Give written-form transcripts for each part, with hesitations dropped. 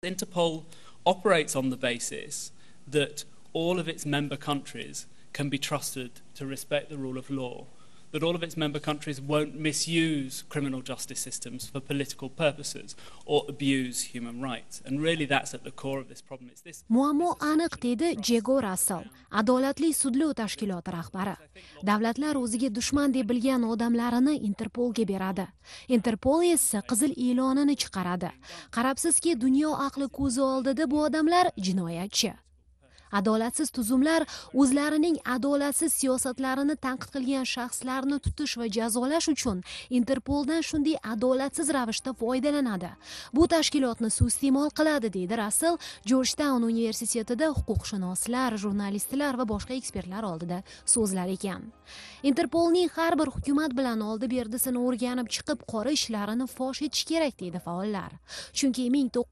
Interpol operates on the basis that all of its member countries can be trusted to respect the rule of law, that all of its member countries won't misuse criminal justice systems for political purposes or abuse human rights. And really that's at the core of this problem. It's this muammo aniq dedi Diego Russell, adolatli sudlov tashkiloti rahbari. Davlatlar o'ziga dushman deb bilgan odamlarini Interpolga beradi. Interpol esa qizil e'lonini chiqaradi. Qarabsizki, dunyo aqli ko'zi oldida bu odamlar jinoyatchi. Adolatsiz tuzumlar o'zlarining adolatsiz siyosatlarini tanqid qilgan shaxslarni tutish va jazolash uchun Interpoldan shunday adolatsiz ravishda foydalanadi. Bu tashkilotni suiiste'mol qiladi, deydi Russell Georgetown universitetida huquqshunoslar, jurnalistlar va boshqa ekspertlar oldida so'zlar ekan. Interpolning har bir hukumat bilan oldi-berdisini o'rganib chiqib, qora ishlarini fosh etish kerak, deydi faollar. Chunki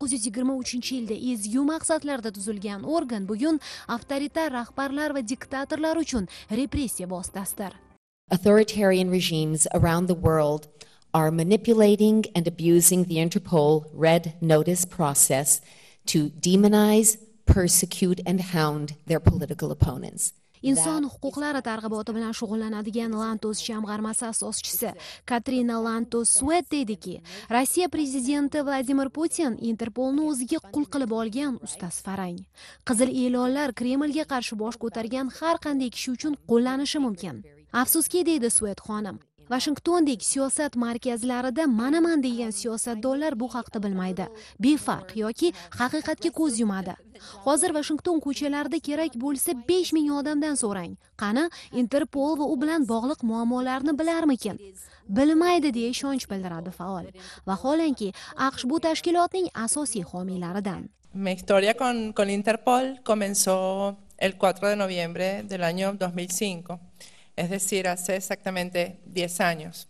1923-yilda ezgu maqsadlarda tuzilgan organ bugun avtoritar rahbarlar va diktatorlar uchun repressiya vositasidir. Authoritarian regimes around the world are manipulating and abusing the Interpol Red Notice process to demonize, persecute and hound their political opponents. Inson huquqlari targ'iboti bilan shug'ullanadigan Lantos jamg'armasi asoschisi Katrina Lantos-Sweat dediki, Rossiya prezidenti Vladimir Putin Interpolni o'ziga qul qilib olgan ustas farang. Qizil e'lonlar Kremlga qarshi bosh ko'targan har qanday kishi uchun qo'llanishi mumkin. Afsuski, deydi Sweat xonim, Washingtondagi siyosat markazlarida manaman degan siyosatdonlar bu haqda bilmaydi. Befarq yoki haqiqatga ko'z yumadi. Hozir Washington ko'chalarida kerak bo'lsa 5000 odamdan so'rang. Qani Interpol va u bilan bog'liq muammolarni bilarmikin? Bilmaydi deya ishonch bildiradi faol. Vaholanki, AQSh bu tashkilotning asosiy homiylaridan. Mi historia con Interpol comenzó el 4 de noviembre del año 2005. Es decir, hace exactamente 10 años.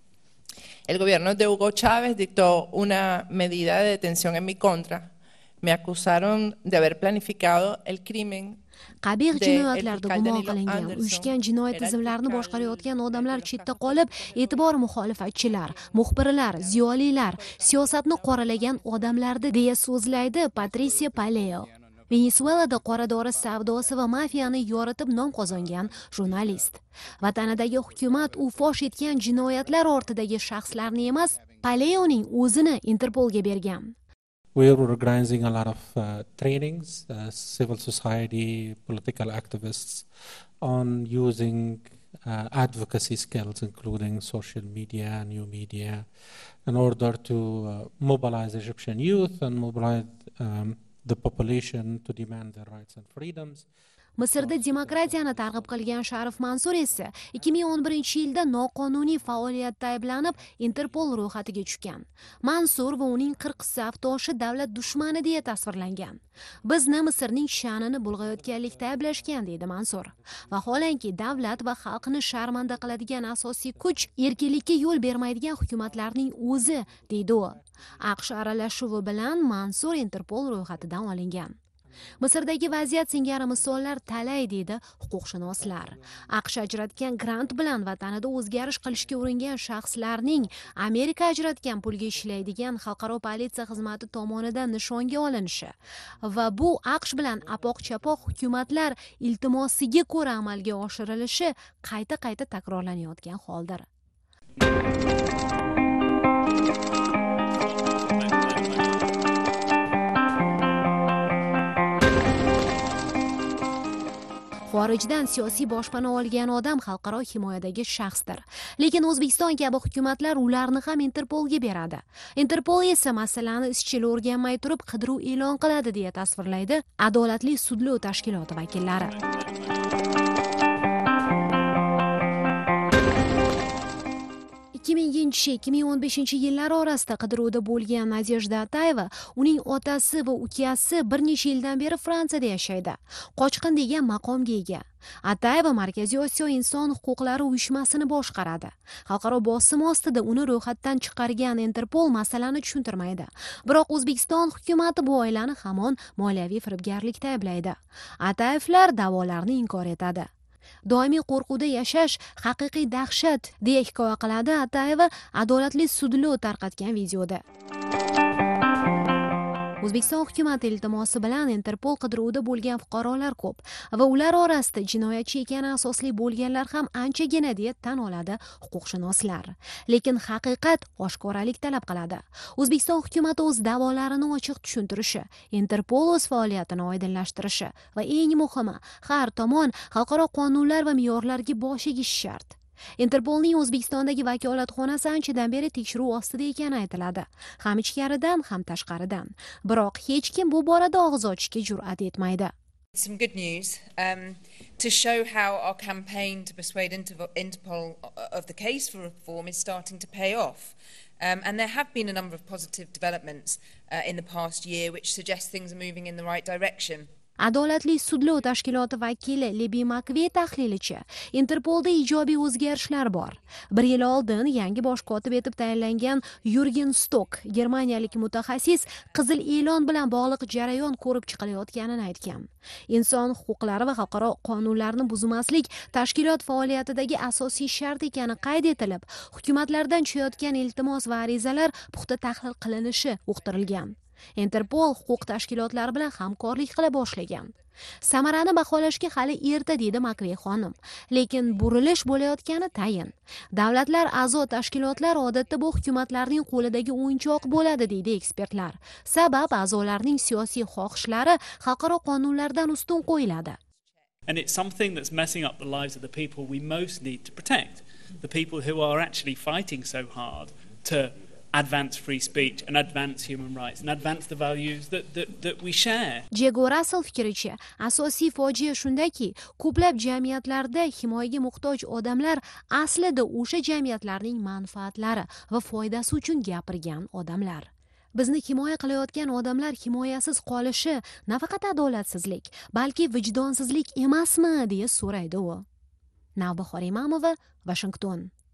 El gobierno de Hugo Chávez dictó una medida de detención en mi contra. Me acusaron de haber planificado el crimen. Qabih jinoyatlarda gumon qilingan, uyushgan jinoyat tizimlarini boshqarayotgan odamlar chetda qolib, e'tibor muxolifatchilar, muxbirlar, ziyolilar, siyosatni qoralagan odamlardi deya so'zlaydi Patricia Paleo. Venezuelada qora dori savdosi va mafiyani yoritib nom qozongan jurnalist. Vatanidagi hukumat u fosh etgan jinoyatlar ortidagi shaxslarni emas, Paleoning o'zini Interpolga bergan. We are organizing a lot of trainings, civil society, political activists on using advocacy skills, including social media, new media, in order to mobilize Egyptian youth and mobilize the population to demand their rights and freedoms. Misrda demokratiyani targ'ib qilgan Sharif Mansur esa 2011-yilda noqonuniy faoliyatda ayblanib Interpol ro'yxatiga tushgan. Mansur va uning 40 safdoshi davlat dushmani deya tasvirlangan. Bizni Misrning sha'nini bulg'ayotganlikda ayblashgan, deydi Mansur. Vaholanki davlat va xalqni sharmanda qiladigan asosiy kuch erkinlikka yo'l bermaydigan hukumatlarning o'zi, deydi u. AQSh aralashuvi bilan Mansur Interpol ro'yxatidan olingan. Misrdagi vaziyat singari misollar talay, deydi huquqshunoslar. AQSh ajratgan grant bilan vatanida o'zgarish qilishga uringan shaxslarning Amerika ajratgan pulga ishlaydigan xalqaro politsiya xizmati tomonidan nishonga olinishi va bu AQSh bilan apoq-chapoq hukumatlar iltimosiga ko'ra amalga oshirilishi qayta-qayta takrorlanayotgan holdir. Xorijdan siyosiy boshpana olgan odam xalqaro himoyadagi shaxsdir. Lekin O'zbekiston kabi hukumatlar ularni ham Interpolga beradi. Interpol esa masalani izchil o'rganmay turib qidiruv e'lon qiladi deya tasvirlaydi Adolatli sudlov tashkiloti vakillari. 2015-2015 orasida qidiruvda bo'lgan Nadejda Atayeva, uning otasi va ukasi bir necha yildan beri Fransiyada yashaydi. Qochqin degan maqomga ega. Atayeva Markaziy Osiyo inson huquqlari uyushmasini boshqaradi. Xalqaro bosim ostida uni ro'yxatdan chiqargan Interpol masalani tushuntirmaydi. Biroq O'zbekiston hukumatı bu oilani hamon moliyaviy firibgarlikda ayblaydi. Atayevlar da'volarni inkor etadi. Doimiy qo'rquvda yashash haqiqiy dahshat deya hikoya qiladi Atayeva adolatli sudlov tarqatgan videoda. O'zbekiston hukumati iltimosi bilan Interpol qidiruvida bo'lgan fuqarolar ko'p va ular orasida jinoyatchi ekani asosli bo'lganlar ham anchagina deya tan oladi huquqshunoslar. Lekin haqiqat oshkoralik talab qiladi. O'zbekiston hukumati o'z da'volarini ochiq tushuntirishi, Interpol o'z faoliyatini oydinlashtirishi va eng muhimi, har tomon xalqaro qonunlar va me'yorlarga bosh egishi shart. Interpolning O'zbekistondagi vakolatxonasi anchadan beri tekshiruv ostida ekani aytiladi, ham ichkaridan, ham tashqaridan. Biroq hech kim bu borada og'iz ochishga jur'at etmaydi. Some good news to show how our campaign to persuade Interpol of the case for reform is starting to pay off. And there have been a number of positive developments in the past year which suggest things are moving in the right direction. Adolatli sudlov tashkiloti vakili Libby Makve tahlilicha, Interpolda ijobiy o'zgarishlar bor. 1 yil oldin yangi bosh kotib etib tayinlangan Jürgen Stock, germaniyalik mutaxassis, qizil e'lon bilan bog'liq jarayon ko'rib chiqilayotganini aytgan. Inson huquqlari va xalqaro qonunlarni buzmaslik tashkilot faoliyatidagi asosiy shart ekani qayd etilib, hukumatlardan tushayotgan iltimos va arizalar puxta tahlil qilinishi uqtirilgan. Interpol huquq tashkilotlari bilan hamkorlik qila boshlagan. Samarani baholashga hali erta deydi Makve xonim, lekin burilish bo'layotgani tayin. Davlatlar a'zo tashkilotlar odatda bu hukumatlarning qo'lidagi o'yinchoq bo'ladi deydi ekspertlar. Sabab a'zolarning siyosiy xohishlari xalqaro qonunlardan ustun qo'yiladi. And it's something that's messing up the lives of the people we most need to protect. The people who are actually fighting so hard to advance free speech and advance human rights and advance the values that we share. Diego Russell fikricha, asosiy fojia shundaki, ko'plab jamiyatlarda himoyaga muhtoj odamlar aslida o'sha jamiyatlarning manfaatlari va foydasi uchun gapirgan odamlar. Bizni himoya qilayotgan odamlar himoyasiz qolishi nafaqat adolatsizlik, balki vijdonsizlik emasmi, deya so'raydi u. Navbahor Imamova, Washington.